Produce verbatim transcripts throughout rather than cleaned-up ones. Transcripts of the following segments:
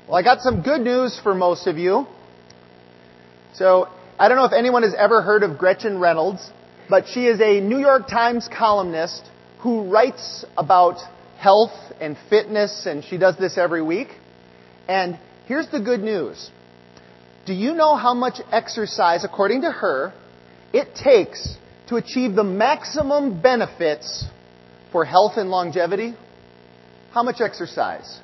Well, I got some good news for most of you. So, I don't know if anyone has ever heard of Gretchen Reynolds, but she is a New York Times columnist who writes about health and fitness, and she does this every week. And here's the good news. Do you know how much exercise, according to her, it takes to achieve the maximum benefits for health and longevity? How much exercise?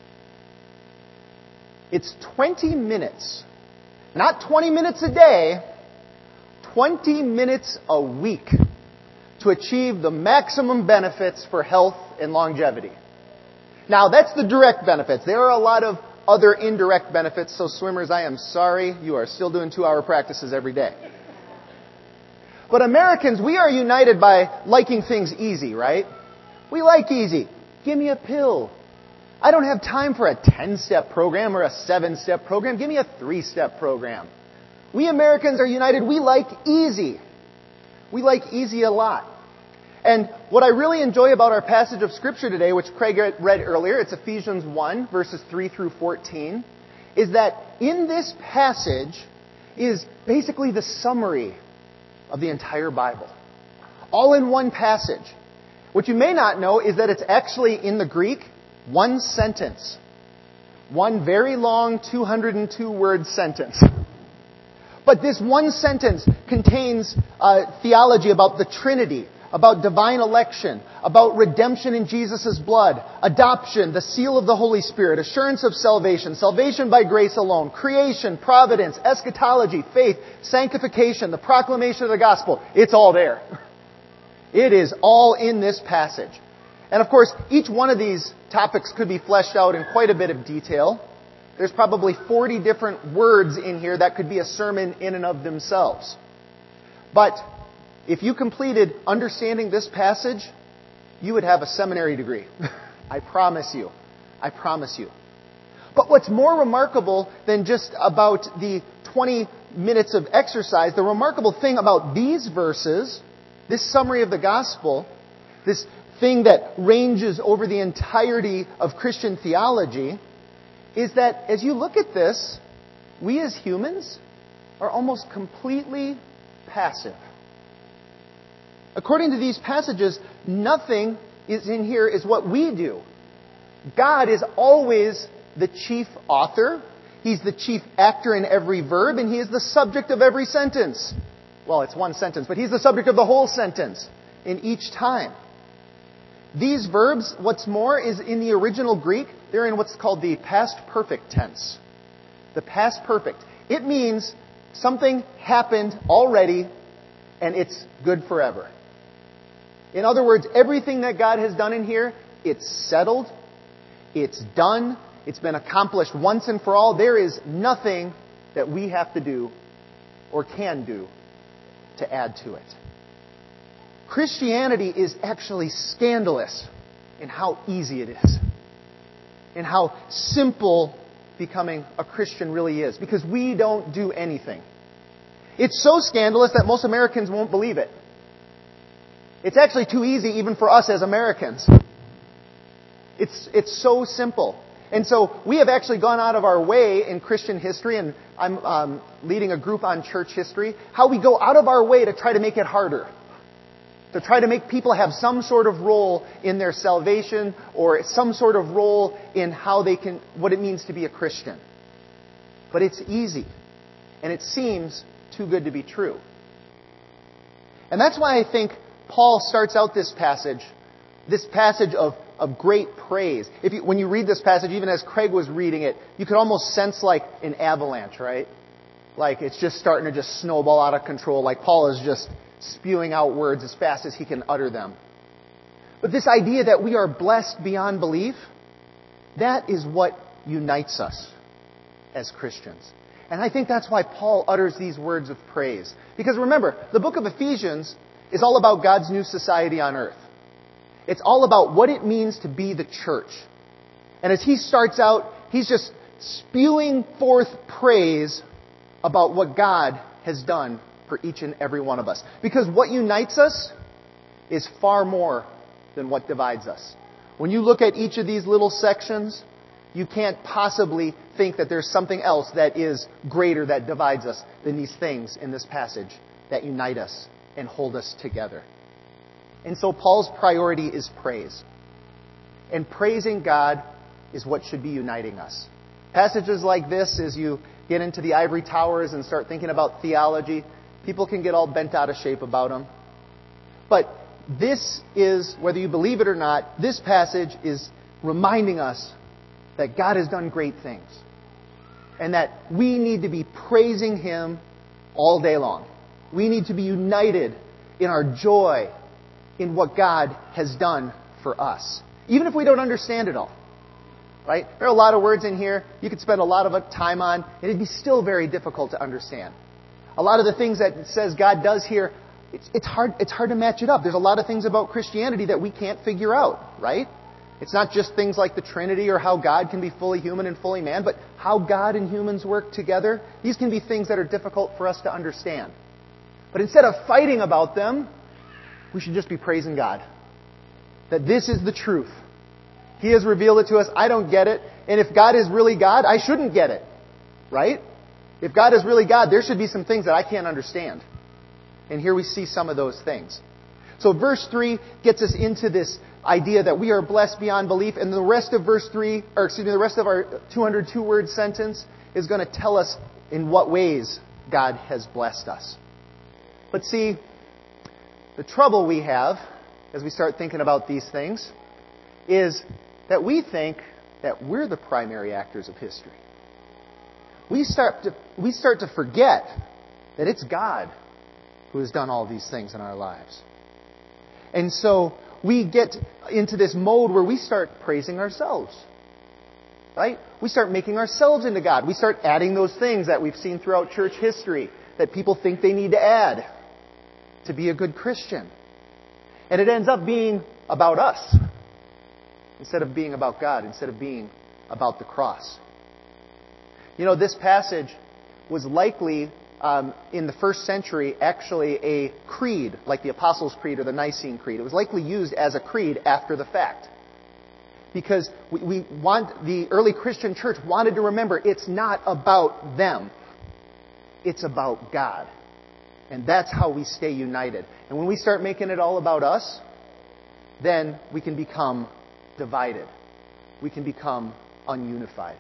It's twenty minutes. Not twenty minutes a day, twenty minutes a week to achieve the maximum benefits for health and longevity. Now, that's the direct benefits. There are a lot of other indirect benefits, so swimmers, I am sorry, you are still doing two-hour practices every day. But Americans, we are united by liking things easy, right? We like easy. Give me a pill. I don't have time for a ten-step program or a seven-step program. Give me a three-step program. We Americans are united. We like easy. We like easy a lot. And what I really enjoy about our passage of Scripture today, which Craig read earlier, it's Ephesians one, verses three through fourteen, is that in this passage is basically the summary of the entire Bible. All in one passage. What you may not know is that it's actually in the Greek one sentence. One very long two hundred two word sentence. But this one sentence contains uh, theology about the Trinity, about divine election, about redemption in Jesus' blood, adoption, the seal of the Holy Spirit, assurance of salvation, salvation by grace alone, creation, providence, eschatology, faith, sanctification, the proclamation of the gospel. It's all there. It is all in this passage. And of course, each one of these topics could be fleshed out in quite a bit of detail. There's probably forty different words in here that could be a sermon in and of themselves. But if you completed understanding this passage, you would have a seminary degree. I promise you. I promise you. But what's more remarkable than just about the twenty minutes of exercise, the remarkable thing about these verses, this summary of the gospel, this thing that ranges over the entirety of Christian theology, is that as you look at this, we as humans are almost completely passive. According to these passages, nothing is in here is what we do. God is always the chief author. He's the chief actor in every verb, and He is the subject of every sentence. Well, it's one sentence, but He's the subject of the whole sentence in each time. These verbs, what's more, is in the original Greek, they're in what's called the past perfect tense. The past perfect. It means something happened already and it's good forever. In other words, everything that God has done in here, it's settled, it's done, it's been accomplished once and for all. There is nothing that we have to do or can do to add to it. Christianity is actually scandalous in how easy it is. In how simple becoming a Christian really is. Because we don't do anything. It's so scandalous that most Americans won't believe it. It's actually too easy even for us as Americans. It's, it's so simple. And so we have actually gone out of our way in Christian history, and I'm um, leading a group on church history, how we go out of our way to try to make it harder. To try to make people have some sort of role in their salvation or some sort of role in how they can, what it means to be a Christian. But it's easy. And it seems too good to be true. And that's why I think Paul starts out this passage, this passage of, of great praise. If you, when you read this passage, even as Craig was reading it, you could almost sense like an avalanche, right? Like it's just starting to just snowball out of control. Like Paul is just spewing out words as fast as he can utter them. But this idea that we are blessed beyond belief, that is what unites us as Christians. And I think that's why Paul utters these words of praise. Because remember, the book of Ephesians is all about God's new society on earth. It's all about what it means to be the church. And as he starts out, he's just spewing forth praise about what God has done for each and every one of us. Because what unites us is far more than what divides us. When you look at each of these little sections, You can't possibly think that there's something else that is greater that divides us than these things in this passage that unite us and hold us together. And so Paul's priority is praise. And praising God is what should be uniting us. Passages like this, as you get into the ivory towers and start thinking about theology, people can get all bent out of shape about them. But this is, whether you believe it or not, this passage is reminding us that God has done great things. And that we need to be praising Him all day long. We need to be united in our joy in what God has done for us. Even if we don't understand it all. Right? There are a lot of words in here you could spend a lot of time on, and it'd be still very difficult to understand. A lot of the things that it says God does here, it's, it's hard it's hard to match it up. There's a lot of things about Christianity that we can't figure out, right? It's not just things like the Trinity or how God can be fully human and fully man, but how God and humans work together. These can be things that are difficult for us to understand. But instead of fighting about them, we should just be praising God. That this is the truth. He has revealed it to us. I don't get it. And if God is really God, I shouldn't get it. Right? If God is really God, there should be some things that I can't understand. And here we see some of those things. So verse three gets us into this idea that we are blessed beyond belief. And the rest of verse three, or excuse me, the rest of our two hundred two word sentence is going to tell us in what ways God has blessed us. But see, the trouble we have as we start thinking about these things is that we think that we're the primary actors of history. We start to, we start to forget that it's God who has done all these things in our lives. And so we get into this mode where we start praising ourselves. Right? We start making ourselves into God. We start adding those things that we've seen throughout church history that people think they need to add to be a good Christian. And it ends up being about us instead of being about God, instead of being about the cross. You know, this passage was likely, um, in the first century, actually a creed, like the Apostles' Creed or the Nicene Creed. It was likely used as a creed after the fact. Because we, we want, the early Christian church wanted to remember, it's not about them. It's about God. And that's how we stay united. And when we start making it all about us, then we can become divided. We can become ununified.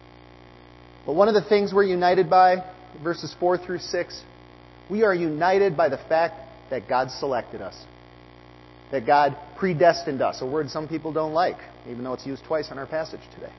But one of the things we're united by, verses four through six, we are united by the fact that God selected us. That God predestined us, a word some people don't like, even though it's used twice in our passage today.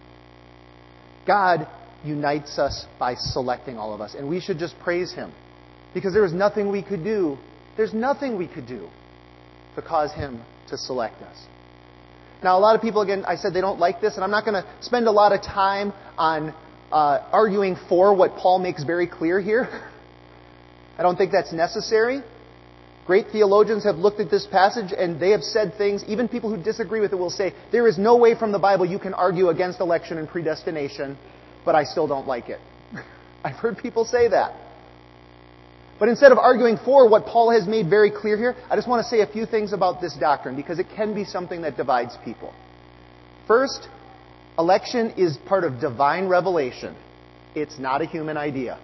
God unites us by selecting all of us, and we should just praise Him. Because there was nothing we could do, there's nothing we could do to cause Him to select us. Now, a lot of people, again, I said they don't like this, and I'm not going to spend a lot of time on uh, arguing for what Paul makes very clear here. I don't think that's necessary. Great theologians have looked at this passage, and they have said things, even people who disagree with it will say, there is no way from the Bible you can argue against election and predestination, but I still don't like it. I've heard people say that. But instead of arguing for what Paul has made very clear here, I just want to say a few things about this doctrine because it can be something that divides people. First, election is part of divine revelation. It's not a human idea.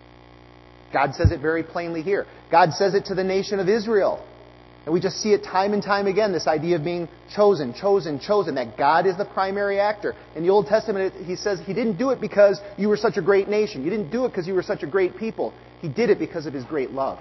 God says it very plainly here. God says it to the nation of Israel. And we just see it time and time again, this idea of being chosen, chosen, chosen, that God is the primary actor. In the Old Testament, He says He didn't do it because you were such a great nation. You didn't do it because you were such a great people. He did it because of His great love.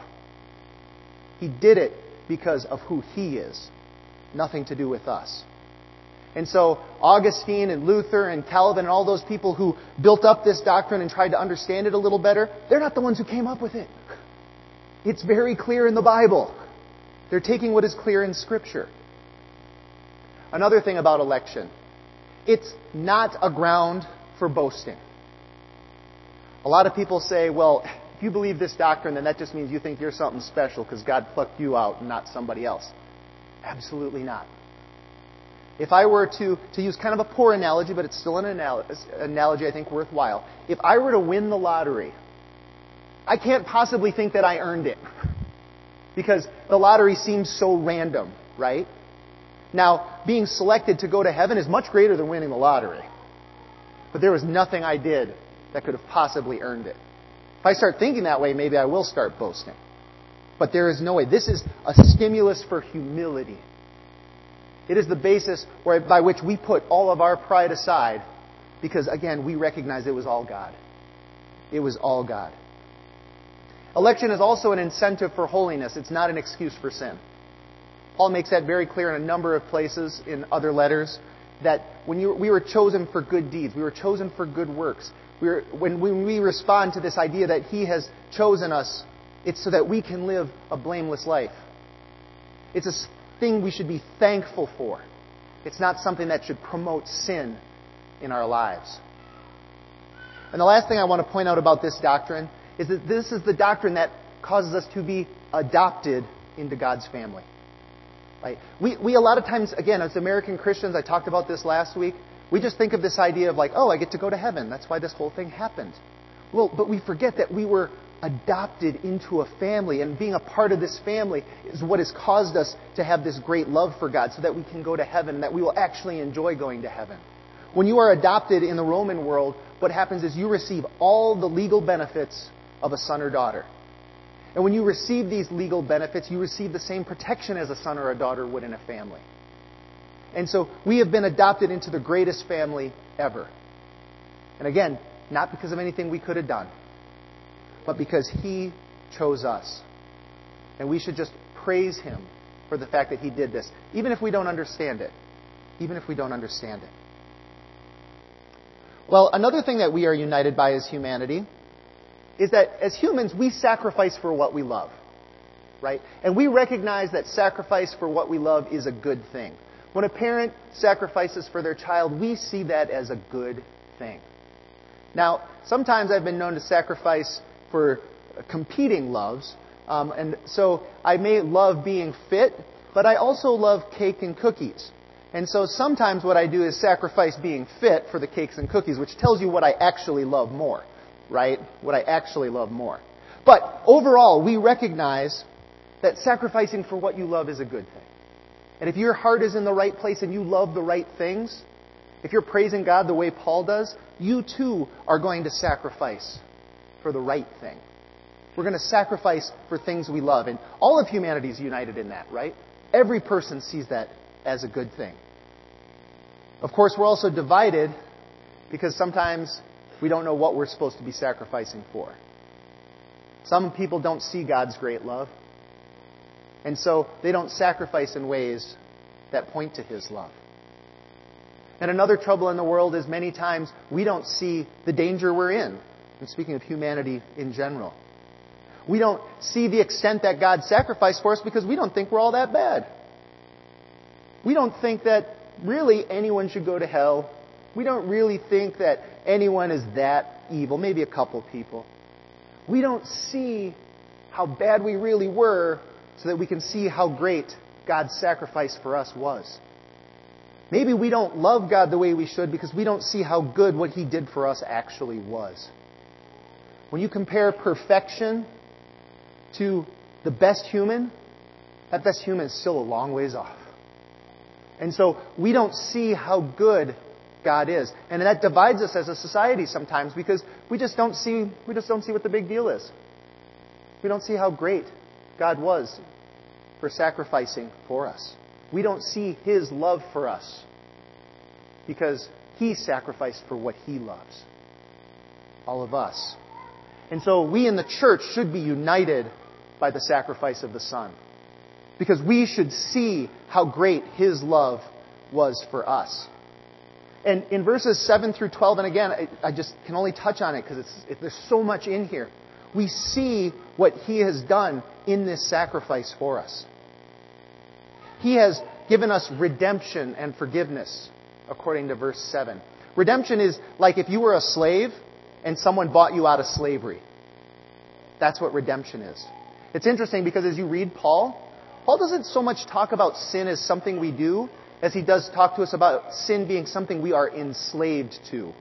He did it because of who He is. Nothing to do with us. And so Augustine and Luther and Calvin and all those people who built up this doctrine and tried to understand it a little better, they're not the ones who came up with it. It's very clear in the Bible. They're taking what is clear in Scripture. Another thing about election. It's not a ground for boasting. A lot of people say, well, if you believe this doctrine, then that just means you think you're something special because God plucked you out and not somebody else. Absolutely not. If I were to, to use kind of a poor analogy, but it's still an analogy I think worthwhile. If I were to win the lottery, I can't possibly think that I earned it. Because the lottery seems so random, right? Now, being selected to go to heaven is much greater than winning the lottery. But there was nothing I did that could have possibly earned it. If I start thinking that way, maybe I will start boasting. But there is no way. This is a stimulus for humility. It is the basis where, by which we put all of our pride aside because, again, we recognize it was all God. It was all God. Election is also an incentive for holiness. It's not an excuse for sin. Paul makes that very clear in a number of places in other letters, that when you, we were chosen for good deeds, we were chosen for good works. We were, when, when we respond to this idea that He has chosen us, it's so that we can live a blameless life. It's a thing we should be thankful for. It's not something that should promote sin in our lives. And the last thing I want to point out about this doctrine is that this is the doctrine that causes us to be adopted into God's family. Right? We, we a lot of times, again, as American Christians, I talked about this last week, we just think of this idea of like, oh, I get to go to heaven. That's why this whole thing happened. Well, but we forget that we were adopted into a family, and being a part of this family is what has caused us to have this great love for God so that we can go to heaven and that we will actually enjoy going to heaven. When you are adopted in the Roman world, what happens is you receive all the legal benefits of a son or daughter. And when you receive these legal benefits, you receive the same protection as a son or a daughter would in a family. And so we have been adopted into the greatest family ever. And again, not because of anything we could have done, but because He chose us. And we should just praise Him for the fact that He did this, even if we don't understand it. Even if we don't understand it. Well, another thing that we are united by as humanity is that as humans, we sacrifice for what we love. Right? And we recognize that sacrifice for what we love is a good thing. When a parent sacrifices for their child, we see that as a good thing. Now, sometimes I've been known to sacrifice for competing loves. Um, and so I may love being fit, but I also love cake and cookies. And so sometimes what I do is sacrifice being fit for the cakes and cookies, which tells you what I actually love more, right? What I actually love more. But overall, we recognize that sacrificing for what you love is a good thing. And if your heart is in the right place and you love the right things, if you're praising God the way Paul does, you too are going to sacrifice for the right thing. We're going to sacrifice for things we love. And all of humanity is united in that, right? Every person sees that as a good thing. Of course, we're also divided because sometimes we don't know what we're supposed to be sacrificing for. Some people don't see God's great love. And so they don't sacrifice in ways that point to His love. And another trouble in the world is many times we don't see the danger we're in. I'm speaking of humanity in general. We don't see the extent that God sacrificed for us because we don't think we're all that bad. We don't think that really anyone should go to hell. We don't really think that anyone is that evil. Maybe a couple people. We don't see how bad we really were so that we can see how great God's sacrifice for us was. Maybe we don't love God the way we should because we don't see how good what He did for us actually was. When you compare perfection to the best human, that best human is still a long ways off. And so we don't see how good God is. And that divides us as a society sometimes because we just don't see we just don't see what the big deal is. We don't see how great God was for sacrificing for us. We don't see His love for us because He sacrificed for what He loves. All of us. And so we in the church should be united by the sacrifice of the Son. Because we should see how great His love was for us. And in verses seven through twelve, and again, I, I just can only touch on it because it's, it, there's so much in here. We see what He has done in this sacrifice for us. He has given us redemption and forgiveness, according to verse seven. Redemption is like if you were a slave and someone bought you out of slavery. That's what redemption is. It's interesting because as you read Paul, Paul doesn't so much talk about sin as something we do as he does talk to us about sin being something we are enslaved to.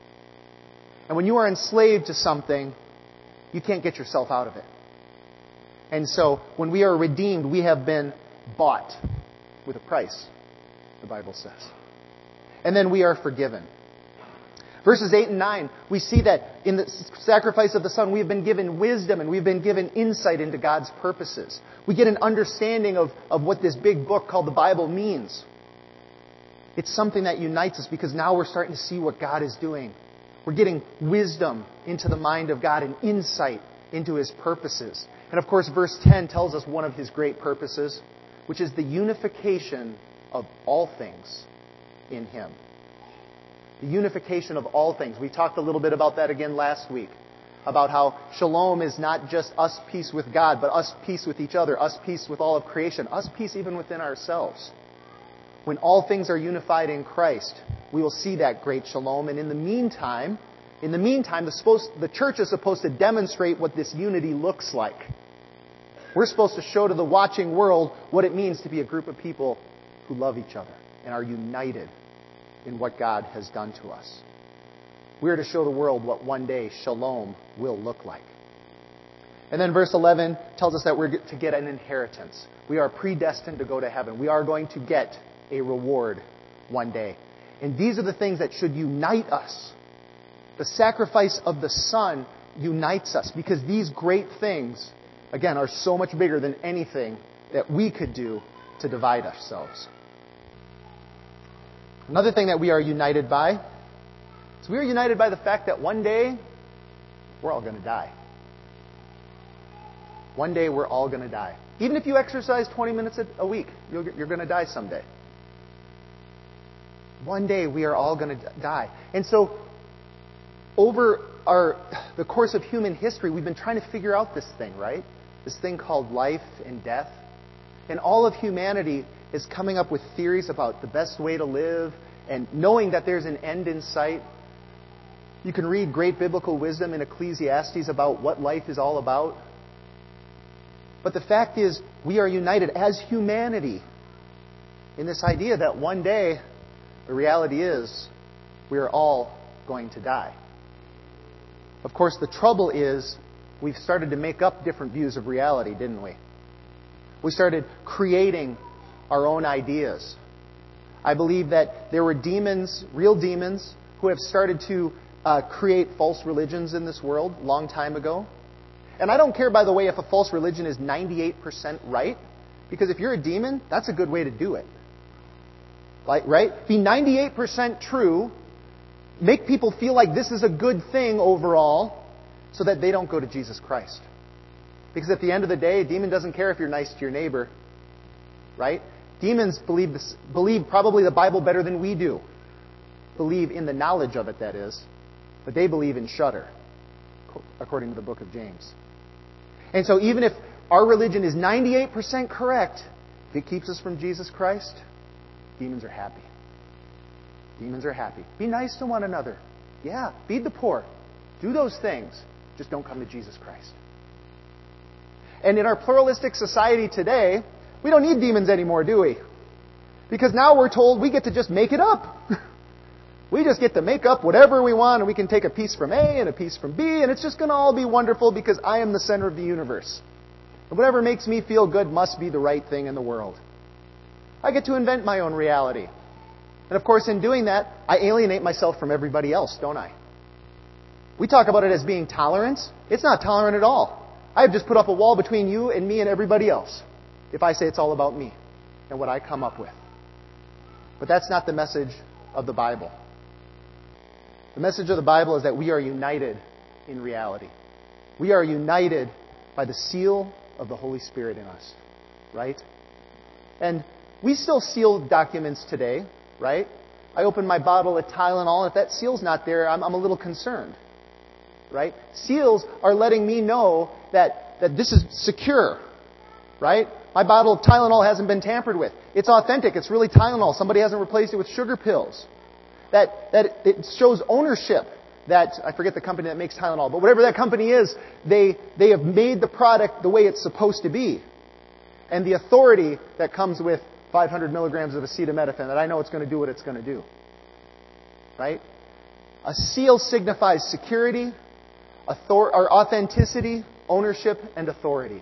And when you are enslaved to something, you can't get yourself out of it. And so when we are redeemed, we have been bought with a price, the Bible says. And then we are forgiven. Verses eight and nine, we see that in the sacrifice of the Son, we have been given wisdom and we've been given insight into God's purposes. We get an understanding of, of what this big book called the Bible means. It's something that unites us because now we're starting to see what God is doing. We're getting wisdom into the mind of God and insight into His purposes. And of course, verse ten tells us one of His great purposes, which is the unification of all things in Him. The unification of all things. We talked a little bit about that again last week. About how shalom is not just us peace with God, but us peace with each other, us peace with all of creation, us peace even within ourselves. When all things are unified in Christ, we will see that great shalom. And in the meantime, in the meantime, the, supposed, the church is supposed to demonstrate what this unity looks like. We're supposed to show to the watching world what it means to be a group of people who love each other and are united in what God has done to us. We are to show the world what one day shalom will look like. And then verse eleven tells us that we're to get an inheritance. We are predestined to go to heaven. We are going to get a reward one day. And these are the things that should unite us. The sacrifice of the Son unites us because these great things, again, are so much bigger than anything that we could do to divide ourselves. Another thing that we are united by is we are united by the fact that one day we're all going to die. One day we're all going to die. Even if you exercise twenty minutes a week, you're going to die someday. One day we are all going to die. And so over our the course of human history, we've been trying to figure out this thing, right? This thing called life and death. And all of humanity is coming up with theories about the best way to live and knowing that there's an end in sight. You can read great biblical wisdom in Ecclesiastes about what life is all about. But the fact is, we are united as humanity in this idea that one day, the reality is, we are all going to die. Of course, the trouble is, we've started to make up different views of reality, didn't we? We started creating our own ideas. I believe that there were demons, real demons, who have started to uh, create false religions in this world a long time ago. And I don't care, by the way, if a false religion is ninety-eight percent right, because if you're a demon, that's a good way to do it. Like, right? Be ninety-eight percent true, make people feel like this is a good thing overall, so that they don't go to Jesus Christ. Because at the end of the day, a demon doesn't care if you're nice to your neighbor. Right? Demons believe this, believe probably the Bible better than we do. Believe in the knowledge of it, that is. But they believe in shudder, according to the book of James. And so even if our religion is ninety-eight percent correct, if it keeps us from Jesus Christ, demons are happy. Demons are happy. Be nice to one another. Yeah, feed the poor. Do those things. Just don't come to Jesus Christ. And in our pluralistic society today, we don't need demons anymore, do we? Because now we're told we get to just make it up. We just get to make up whatever we want, and we can take a piece from A and a piece from B, and it's just going to all be wonderful because I am the center of the universe. And whatever makes me feel good must be the right thing in the world. I get to invent my own reality. And of course, in doing that, I alienate myself from everybody else, don't I? We talk about it as being tolerance. It's not tolerant at all. I've just put up a wall between you and me and everybody else if I say it's all about me and what I come up with. But that's not the message of the Bible. The message of the Bible is that we are united in reality. We are united by the seal of the Holy Spirit in us, right? And we still seal documents today, right? I open my bottle of Tylenol. If that seal's not there, I'm, I'm a little concerned, right? Seals are letting me know that, that this is secure, right? My bottle of Tylenol hasn't been tampered with. It's authentic. It's really Tylenol. Somebody hasn't replaced it with sugar pills. That, that it shows ownership. That, I forget the company that makes Tylenol, but whatever that company is, they, they have made the product the way it's supposed to be. And the authority that comes with five hundred milligrams of acetaminophen, that I know it's going to do what it's going to do. Right? A seal signifies security, author- or authenticity, ownership, and authority.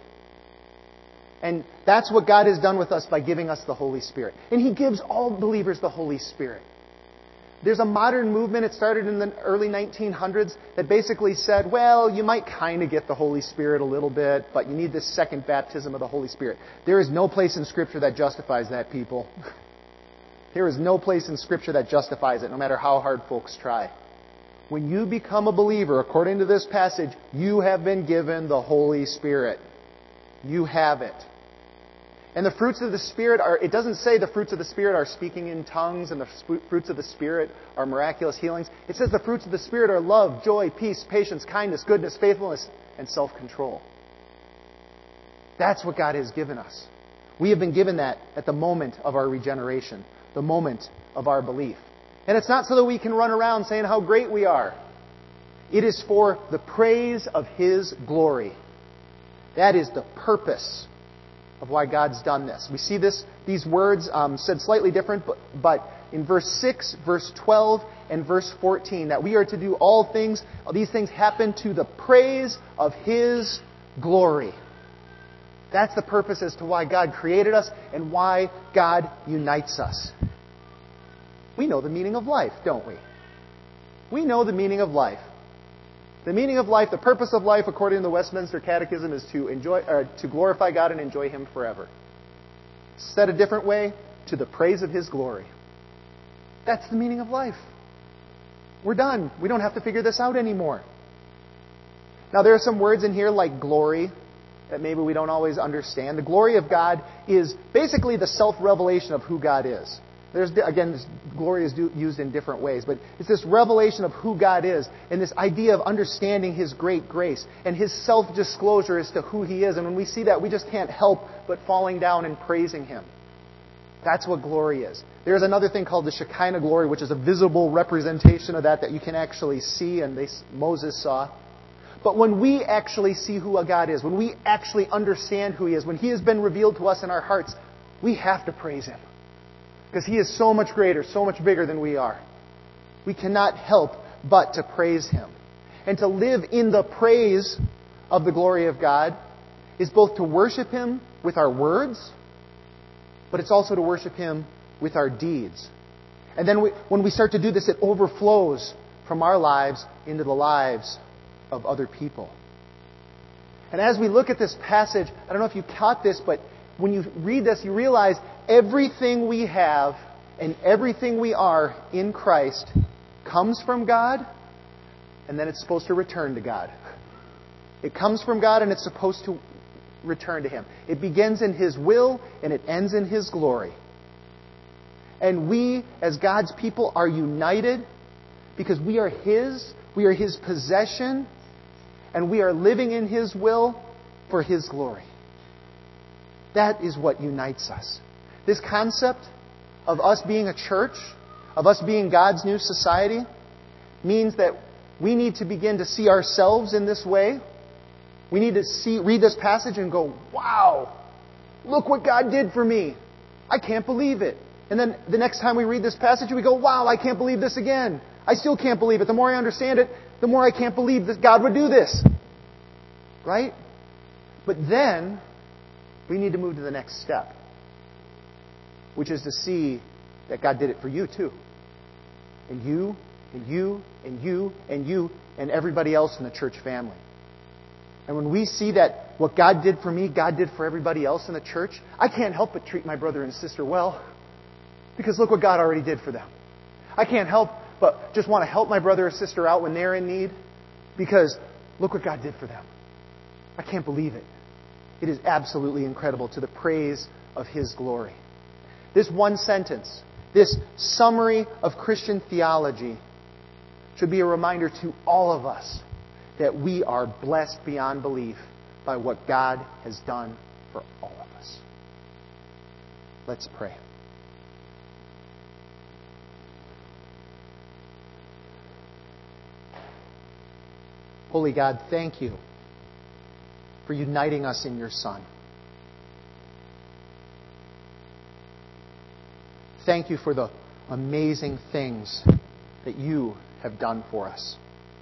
And that's what God has done with us by giving us the Holy Spirit. And He gives all believers the Holy Spirit. There's a modern movement, it started in the early nineteen hundreds, that basically said, well, you might kind of get the Holy Spirit a little bit, but you need this second baptism of the Holy Spirit. There is no place in Scripture that justifies that, people. There is no place in Scripture that justifies it, no matter how hard folks try. When you become a believer, according to this passage, you have been given the Holy Spirit. You have it. And the fruits of the Spirit are, it doesn't say the fruits of the Spirit are speaking in tongues and the fruits of the Spirit are miraculous healings. It says the fruits of the Spirit are love, joy, peace, patience, kindness, goodness, faithfulness, and self-control. That's what God has given us. We have been given that at the moment of our regeneration, the moment of our belief. And it's not so that we can run around saying how great we are. It is for the praise of His glory. That is the purpose of why God's done this. We see this, these words um, said slightly different, but, but in verse six, verse twelve, and verse fourteen, that we are to do all things, these things happen to the praise of His glory. That's the purpose as to why God created us and why God unites us. We know the meaning of life, don't we? We know the meaning of life. The meaning of life, the purpose of life, according to the Westminster Catechism, is to enjoy, or to glorify God and enjoy Him forever. Said a different way, to the praise of His glory. That's the meaning of life. We're done. We don't have to figure this out anymore. Now, there are some words in here like glory that maybe we don't always understand. The glory of God is basically the self-revelation of who God is. There's, again, this glory is used in different ways, but it's this revelation of who God is and this idea of understanding His great grace and His self-disclosure as to who He is. And when we see that, we just can't help but falling down and praising Him. That's what glory is. There's another thing called the Shekinah glory, which is a visible representation of that that you can actually see, and they, Moses saw. But when we actually see who God is, when we actually understand who He is, when He has been revealed to us in our hearts, we have to praise Him. Because He is so much greater, so much bigger than we are. We cannot help but to praise Him. And to live in the praise of the glory of God is both to worship Him with our words, but it's also to worship Him with our deeds. And then we, when we start to do this, it overflows from our lives into the lives of other people. And as we look at this passage, I don't know if you caught this, but when you read this, you realize everything we have and everything we are in Christ comes from God, and then it's supposed to return to God. It comes from God, and it's supposed to return to Him. It begins in His will, and it ends in His glory. And we, as God's people, are united because we are His, we are His possession, and we are living in His will for His glory. That is what unites us. This concept of us being a church, of us being God's new society, means that we need to begin to see ourselves in this way. We need to see, read this passage and go, wow, look what God did for me. I can't believe it. And then the next time we read this passage, we go, wow, I can't believe this again. I still can't believe it. The more I understand it, the more I can't believe that God would do this. Right? But then we need to move to the next step, which is to see that God did it for you too. And you, and you, and you, and you, and everybody else in the church family. And when we see that what God did for me, God did for everybody else in the church, I can't help but treat my brother and sister well. Because look what God already did for them. I can't help but just want to help my brother or sister out when they're in need. Because look what God did for them. I can't believe it. It is absolutely incredible, to the praise of His glory. This one sentence, this summary of Christian theology, should be a reminder to all of us that we are blessed beyond belief by what God has done for all of us. Let's pray. Holy God, thank You for uniting us in Your Son. Thank You for the amazing things that You have done for us.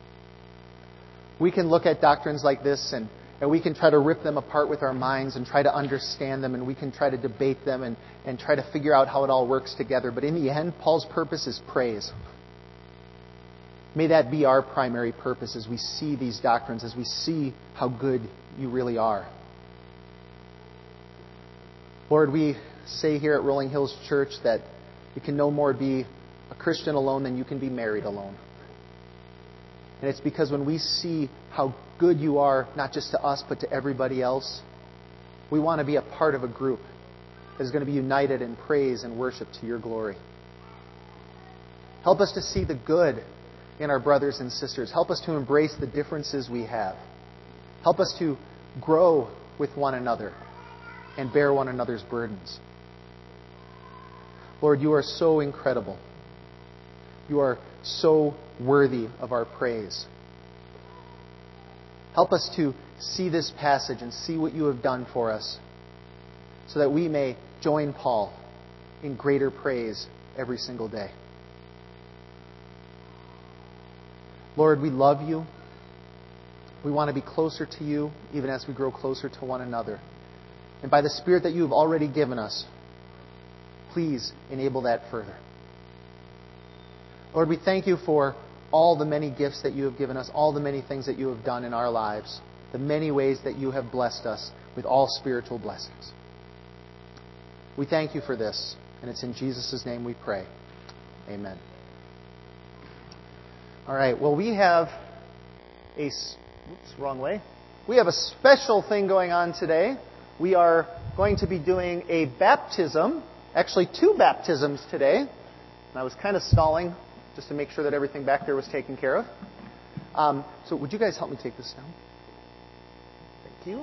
We can look at doctrines like this and, and we can try to rip them apart with our minds and try to understand them, and we can try to debate them and, and try to figure out how it all works together. But in the end, Paul's purpose is praise. May that be our primary purpose as we see these doctrines, as we see how good you really are. Lord, we say here at Rolling Hills Church that you can no more be a Christian alone than you can be married alone. And it's because when we see how good you are, not just to us, but to everybody else, we want to be a part of a group that is going to be united in praise and worship to your glory. Help us to see the good in our brothers and sisters. Help us to embrace the differences we have. Help us to grow with one another and bear one another's burdens. Lord, you are so incredible. You are so worthy of our praise. Help us to see this passage and see what you have done for us so that we may join Paul in greater praise every single day. Lord, we love you. We want to be closer to you even as we grow closer to one another. And by the Spirit that you have already given us, please enable that further. Lord, we thank you for all the many gifts that you have given us, all the many things that you have done in our lives, the many ways that you have blessed us with all spiritual blessings. We thank you for this, and it's in Jesus' name we pray. Amen. All right, well, we have a... Oops, wrong way. We have a special thing going on today. We are going to be doing a baptism, actually two baptisms today. And I was kind of stalling just to make sure that everything back there was taken care of. Um, so would you guys help me take this down? Thank you.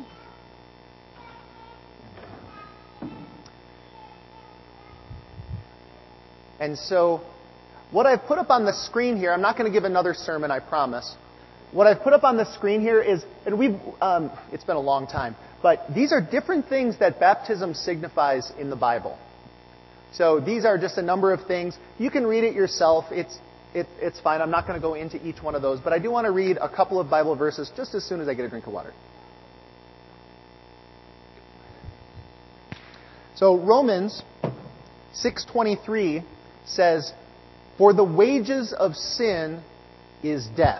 And so what I've put up on the screen here, I'm not going to give another sermon, I promise. What I've put up on the screen here is, and we've, um, it's been a long time, but these are different things that baptism signifies in the Bible. So these are just a number of things. You can read it yourself. It's it, it's fine. I'm not going to go into each one of those, but I do want to read a couple of Bible verses just as soon as I get a drink of water. So Romans six twenty-three says, "For the wages of sin is death,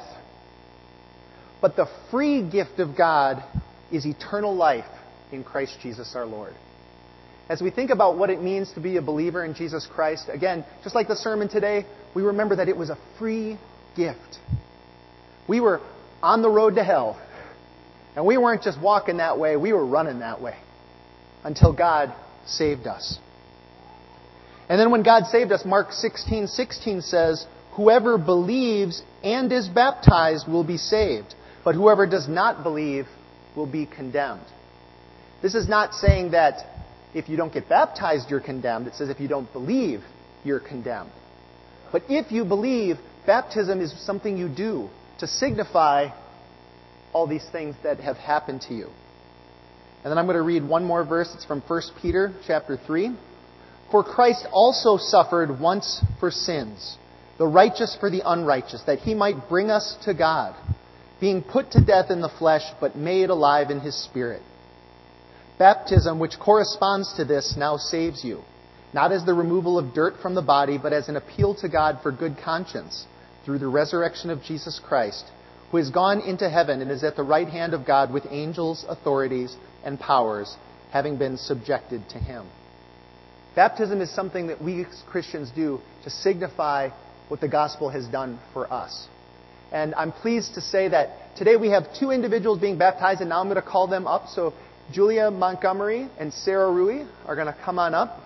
but the free gift of God is eternal life in Christ Jesus our Lord." As we think about what it means to be a believer in Jesus Christ, again, just like the sermon today, we remember that it was a free gift. We were on the road to hell, and we weren't just walking that way, we were running that way until God saved us. And then when God saved us, Mark sixteen sixteen says, "Whoever believes and is baptized will be saved, but whoever does not believe will be condemned." This is not saying that if you don't get baptized, you're condemned. It says if you don't believe, you're condemned. But if you believe, baptism is something you do to signify all these things that have happened to you. And then I'm going to read one more verse. It's from First Peter chapter three. "For Christ also suffered once for sins, the righteous for the unrighteous, that he might bring us to God, being put to death in the flesh, but made alive in his spirit." Baptism, which corresponds to this, now saves you, not as the removal of dirt from the body, but as an appeal to God for good conscience, through the resurrection of Jesus Christ, who has gone into heaven and is at the right hand of God with angels, authorities, and powers, having been subjected to him. Baptism is something that we as Christians do to signify what the gospel has done for us. And I'm pleased to say that today we have two individuals being baptized, and now I'm going to call them up. So Julia Montgomery and Sarah Rui are going to come on up.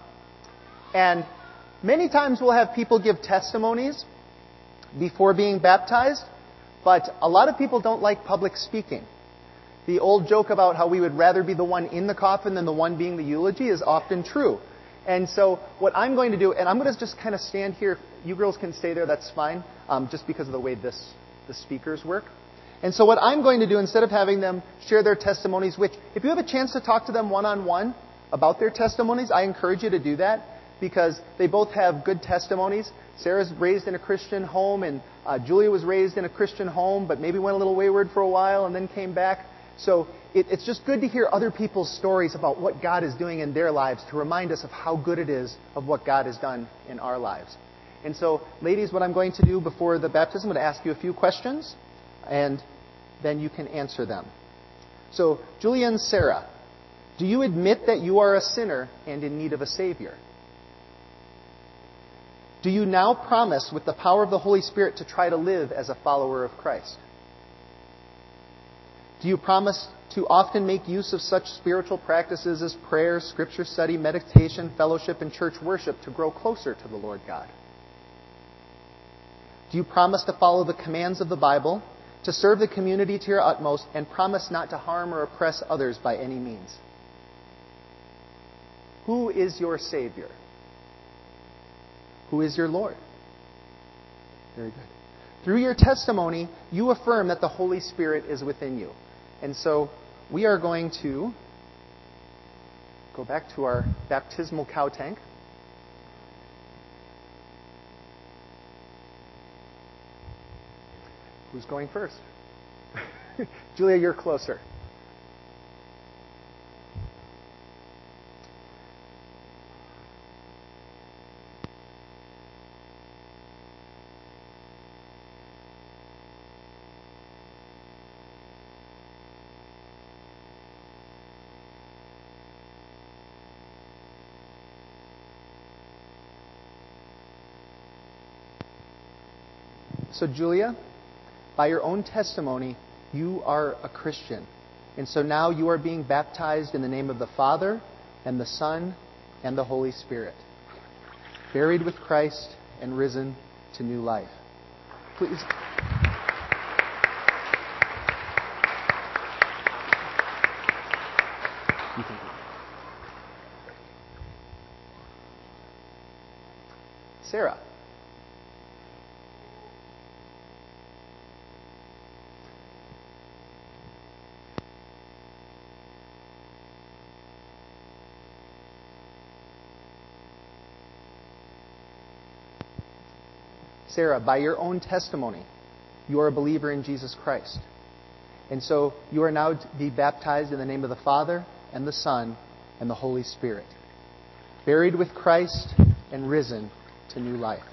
And many times we'll have people give testimonies before being baptized, but a lot of people don't like public speaking. The old joke about how we would rather be the one in the coffin than the one being the eulogy is often true. And so what I'm going to do, and I'm going to just kind of stand here. You girls can stay there, that's fine, um, just because of the way this the speakers work. And so what I'm going to do, instead of having them share their testimonies, which if you have a chance to talk to them one-on-one about their testimonies, I encourage you to do that because they both have good testimonies. Sarah's raised in a Christian home, and uh, Julia was raised in a Christian home, but maybe went a little wayward for a while and then came back. So it, it's just good to hear other people's stories about what God is doing in their lives to remind us of how good it is of what God has done in our lives. And so, ladies, what I'm going to do before the baptism, I'm going to ask you a few questions, and then you can answer them. So, Julia and Sarah, do you admit that you are a sinner and in need of a Savior? Do you now promise with the power of the Holy Spirit to try to live as a follower of Christ? Do you promise to often make use of such spiritual practices as prayer, scripture study, meditation, fellowship, and church worship to grow closer to the Lord God? Do you promise to follow the commands of the Bible, to serve the community to your utmost, and promise not to harm or oppress others by any means? Who is your Savior? Who is your Lord? Very good. Through your testimony, you affirm that the Holy Spirit is within you. And so we are going to go back to our baptismal cow tank. Who's going first? Julia, you're closer. So, Julia, by your own testimony, you are a Christian. And so now you are being baptized in the name of the Father, and the Son, and the Holy Spirit. Buried with Christ and risen to new life. Please. You can do it. Sarah. Sarah, by your own testimony, you are a believer in Jesus Christ. And so you are now to be baptized in the name of the Father, and the Son, and the Holy Spirit. Buried with Christ and risen to new life.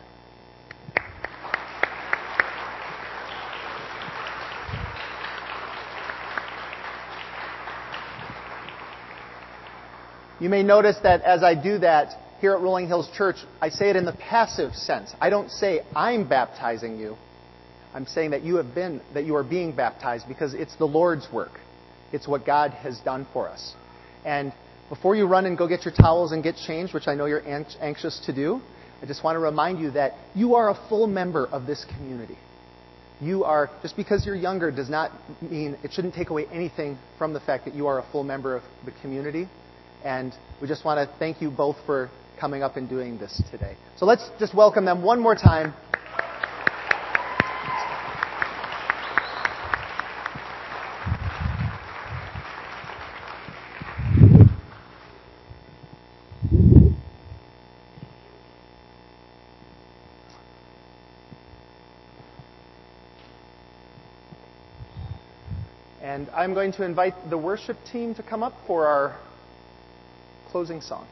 You may notice that as I do that, here at Rolling Hills Church, I say it in the passive sense. I don't say, I'm baptizing you. I'm saying that you have been, that you are being baptized because it's the Lord's work. It's what God has done for us. And before you run and go get your towels and get changed, which I know you're anxious to do, I just want to remind you that you are a full member of this community. You are, just because you're younger does not mean, it shouldn't take away anything from the fact that you are a full member of the community. And we just want to thank you both for coming up and doing this today. So let's just welcome them one more time. And I'm going to invite the worship team to come up for our closing song.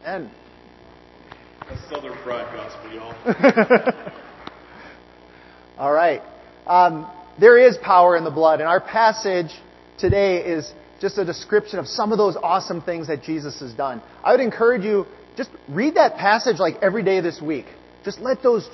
And That's Southern Fried Gospel, y'all. all right. Um, there is power in the blood, and our passage today is just a description of some of those awesome things that Jesus has done. I would encourage you, just read that passage like every day this week. Just let those